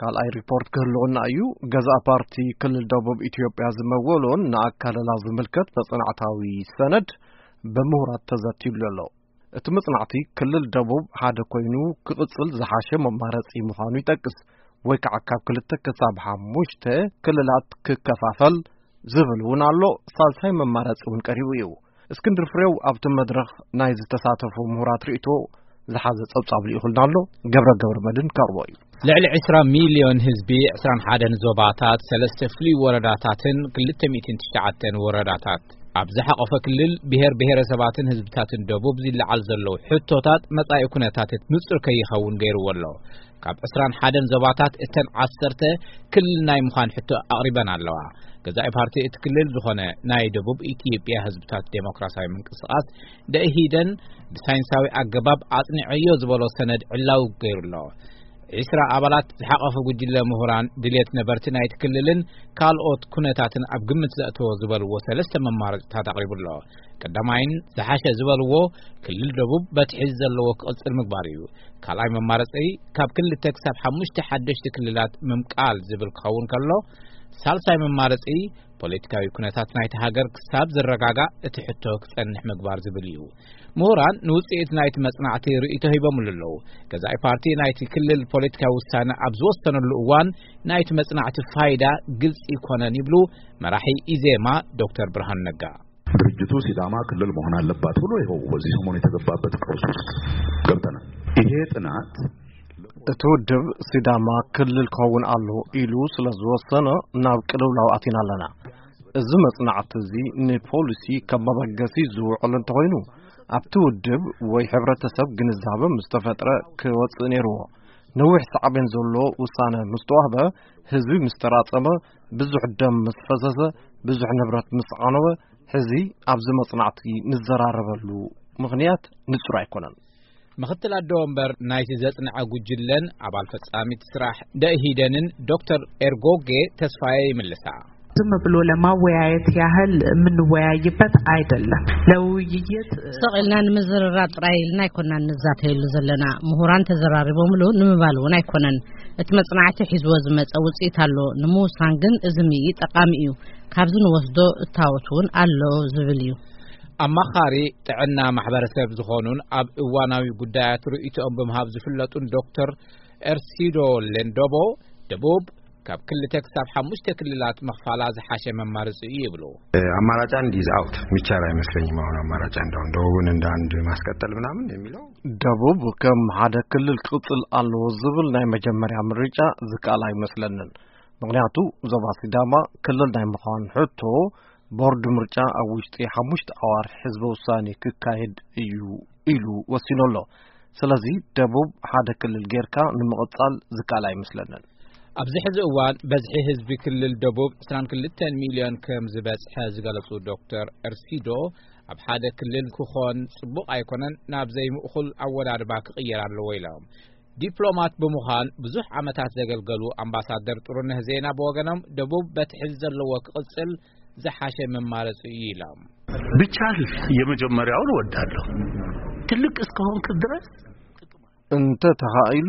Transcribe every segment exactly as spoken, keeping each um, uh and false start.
ካልኣይ ሪፖርት ክህልውና እዩ ገዛ ፓርቲ ክልል ደቡብ ኢትዮጵያ ዝመወሎን ንኣካለላ ዝምልከት ተጽናዕታዊ ሰነድ በምሁራት ተዘቲብሉ ኣሎ እቲ መጽናዕቲ ክልል ደቡብ ሓደ ኮይኑ ክቅጽል ዝሓሸ መማረጺ ምዃኑ ይጠቅስ ወይ ከዓ ካብ ክልተ ክሳብ ሓሙሽተ ክልላት ክከፋፈል ዝብሉን ኣሎ ሳልሳይ መማረጺ እውን ቀሪቡ እዩ እስክንድር ፍሬው ኣብቲ መድረኽ ናይ ዝተሳተፉ ምሁራት ርእቶ ዝሓዘ ጸብጻብ ይኹልና ኣሎ ገብረ ገብረ መድን ቀርቦ እዩ ልዕሊ عشرين ሚሊዮን ህዝቢ عشرين وواحد ዞባታት ሰለስተ ፍሉይ ወረዳታትን ክልተ ሚእቲ ወተስዓተ ወረዳታት ኣብዛ ሓቆፈ ክልል ብሄር ብሄረሰባትን ህዝብታትን ደቡብ ዝለዓል ዘለው ሕቶታት መጻኢ ኩነታት ንጹር ከይኸውን ገይርዎ ኣሎ ካብ عشرين وواحد ዞባታት እተን عشرة ክልል ናይ ምዃን ሕቶ ኣቕሪበን ኣለዋ ገዛኢ ፓርቲ እቲ ክልል ዝኾነ ናይ ደቡብ ኢትዮጵያ ህዝብታት ዴሞክራሲያዊ ምንቅስቓስ ደኢሂደን ብሳይንሳዊ ኣገባብ ኣጽኒዕዮ ዝበሎ ሰነድ ዕላው ገይሩሎ عشرة ኣባላት ዝሓቐፈ ጉጅለ ምሁራን ድሌት ነበርቲ ናይቲ ክልልን ካልኦት ኩነታትን ኣብ ግምት ዘእተዎ ዝበልዎ ሰለስተ መማረጽታት ኣቕሪቡሎ ቀዳማይን ዝሓሸ ዝበልዎ ክልል ደቡብ በትሒ ዘለዎ ክቕጽል ምግባር እዩ ካልኣይ መማረጺ ካብ ክልተ ክሳብ ሓሙሽተ ሓደሽቲ ክልላት ምምቃል ዝብል ክኸውን ከሎ ሳልሳይ መማረጺ ፖለቲካዊ ኩነታት ናይቲ ሃገር ክሳብ ዝረጋጋእ እቲ ሕቶ ክጸንሕ ምግባር ዝብል እዩ ምሁራን ንውጽኢት ናይቲ መጽናዕቲ ርእይቶ ሂቦምሉ ኣለዉ ገዛኢ ፓርቲ ናይቲ ክልል ፖለቲካዊ ውሳነ ኣብ ዝወሰነሉ እዋን ናይቲ መጽናዕቲ ፋይዳ ግልጽ ይኮነን ይብሉ መራሒ ኢዜማ ዶክተር ብርሃኑ ነጋ ድርጅቱ ሲዳማ ክልል መሆን አለባት ብሎ ይኸው በዚህ ሰሞን የተገባበት ቀውስ ውስጥ ገብተናል ይሄ ጥናት እቲ ውድብ ሲዳማ ክልል ክኸውን ኣሎ ኢሉ ስለ ዝወሰነ ናብ ቅልውላው ኣቲና ኣለና እዚ መጽናዕቲ እዚ ንፖሊሲ ከም መበገሲ ዝውዕል እንተኮይኑ ኣብቲ ውድብ ወይ ሕብረተሰብ ግንዛበ ምስተፈጥረ ክወፅእ ነይርዎ ነዊሕ ሰዓብን ዘሎ ውሳነ ምስተዋህበ ህዝቢ ምስተራጸመ ብዙሕ ደም ምስፈሰሰ ብዙሕ ንብረት ምስዓነወ ሕዚ ኣብዚ መጽናዕቲ ንዘራረበሉ ምኽንያት ንጹር ኣይኮነን ምክትል ኣዶ ወንበር ናይቲ ዘጽንዐ ጉጅለን አባል ፈጻሚት ስራሕ ደኢሂደንን ዶክተር ኤርጎጌ ተስፋዬ ይመልሳ ዝም ብሎ ለማወያየት ያህል ምንወያይበት አይደለም ለውይይት ሰቅልና ንምዝርራ ጥራይልና ይኮና ንዛተይሉ ዘለና ምሁራን ተዘራሪቦምሉ ንምባልውን አይኮነን እቲ መጽናዕቲ ሒዝዎ ዝመጸ ውጽኢት ኣሎ ንምውሳን ግን እዝሚ ጠቃሚ እዩ ካብዚ ንወስዶ እታወቱን ኣሎ ዝብል እዩ ኣማኻሪ ጥዕና ማሕበረሰብ ዝኾኑን ኣብ እዋናዊ ጉዳያት ርእይቶኦም ብምሃብ ዝፍለጡን ዶክተር ኤርሲዶ ሌንዶቦ ደቡብ ካብ ክልተ ክሳብ ሓሙሽተ ክልላት መኽፋላ ዝሓሸ መማረጺ ይብሉ አማራጫ እንዲዝ አውት ሚቻል አይመስለኝም አሁን አማራጫ እንደው ደቡብን እንደ አንድ ማስቀጠል ምናምን የሚለው ደቡብ ከም ሓደ ክልል ቅጽል አለው ዝብል ናይ መጀመሪያ ምርጫ ዝቃል አይመስለንን ምክንያቱ ዞባ ሲዳማ ክልል ናይ ምዃን ሕቶ ቦርድ ምርጫ ኣብ ውሽጢ ሓሙሽተ ኣዋር ህዝቢ ውሳኔ ክካሄድ እዩ ኢሉ ወሲኖሎ ስለዚ ደቡብ ሓደ ክልል ጌርካ ንምቕጻል ዝካል አይመስለንን ኣብዚ ሕዚ እዋን በዝሒ ህዝቢ ክልል ደቡብ عشرين وكلتا ሚሊዮን ከም ዝበጽሐ ዝገለጹ ዶክተር ኤርሲዶ ኣብ ሓደ ክልል ክኾን ጽቡቕ ኣይኮነን ናብ ዘይምእኹል ኣወዳድባ ክቕየር ኣለዎ ኢሎም ዲፕሎማት ብምዃን ብዙሕ ዓመታት ዘገልገሉ ኣምባሳደር ጥሩነህ ዜና በወገኖም ደቡብ በትሒ ዘለዎ ክቕጽል ዝሓሸ መማረጽ ይላም ብቻል የመጀመሪያውን ወዳለሁ ትልቅ እስከሆንክ ድረስ እንተ ተሃይሉ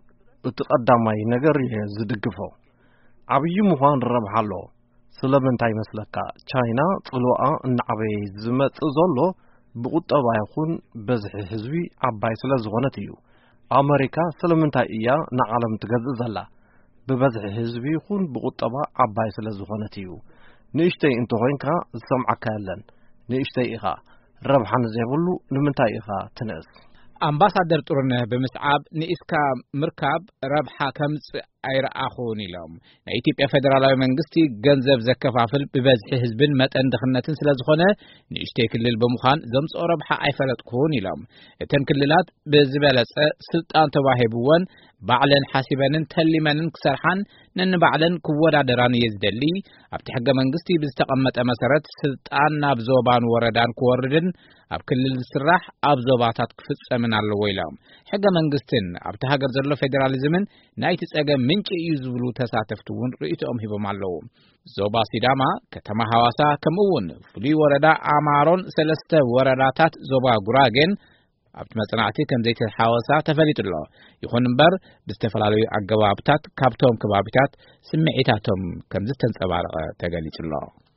እትቀዳማይ ነገር የዝድግፈው አብይ ምዃን ረብሓሎ ስለምንታይ መስለካ ቻይና ጽልዋ እንዓበይ ዝመጽ ዘሎ ብቁጠባ ይኹን በዝሒ ህዝቢ ዓባይ ስለ ዝኾነት እዩ ኣሜሪካ ስለምንታይ እያ ንዓለም ትገዝእ ዘላ ብበዝሒ ህዝቢ ይኹን ብቁጠባ ዓባይ ስለ ዝኾነት እዩ ንእሽተይ እንተ ኮይንካ ዝሰምዓካ ያለን ንእሽተይ ኢኻ ረብሓን ዘይብሉ ንምንታይ ኢኻ ትነስ ኣምባሳደር ጥሩነህ ብምስዓብ ንኢስካ ምርካብ ረብሓ ከምጽ ኣይረኣኹን ኢሎም ናይ ኢትዮጵያ ፌደራላዊ መንግስቲ ገንዘብ ዘከፋፍል ብበዝሒ ህዝብን መጠን ድኽነትን ስለ ዝኾነ ንእሽተይ ክልል ብምዃን ዘምጽኦ ረብሓ ኣይፈለጥኩን ኢሎም እተን ክልላት ብዝበለጸ ስልጣን ተዋሂብወን ባዕለን ሓሲበንን ተሊመንን ክሰርሓን ነንባዕለን ክወዳደራን የዝደሊ ኣብቲ ሕገ መንግስቲ ብዝተቐመጠ መሰረት ስልጣን ናብ ዞባን ወረዳን ክወርድን ኣብ ክልል ዝስራሕ ኣብ ዞባታት ክፍጸምን ኣለዎ ኢሎም ሕገ መንግስትን ኣብቲ ሃገር ዘሎ ፌደራሊዝምን ናይቲ ጸገም ምንጭ እዩ ዝብሉ ተሳተፍቲውን ርእይቶኦም ሂቦም ኣለዉ ዞባ ሲዳማ ከተማ ሐዋሳ ከምኡውን ፍሉይ ወረዳ ኣማሮን ሰለስተ ወረዳታት ዞባ ጉራጌን ኣብቲ መጽናዕቲ ከም ዘይተሓወሳ ተፈሊጡሎ ይኹን እምበር ብዝተፈላለዩ ኣገባብታት ካብቶም ከባቢታት ስምዒታቶም ከም ዝተንጸባረቐ ተገሊጹሎ